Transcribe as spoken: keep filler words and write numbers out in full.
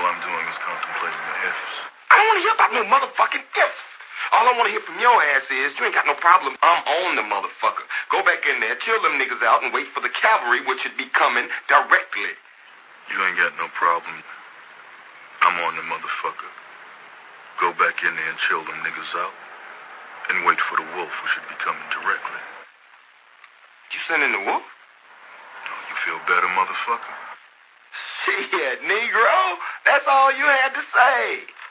all I'm doing is contemplating the ifs. I don't want to hear about no motherfucking ifs. All I want to hear from your ass is, you ain't got no problem. I'm on the motherfucker. Go back in there, chill them niggas out, and wait for the cavalry, which should be coming directly. You ain't got no problem. I'm on the motherfucker. Go back in there and chill them niggas out, and wait for the wolf, who should be coming directly. You sending the wolf? You feel better, motherfucker? Shit, Negro. That's all you had to say.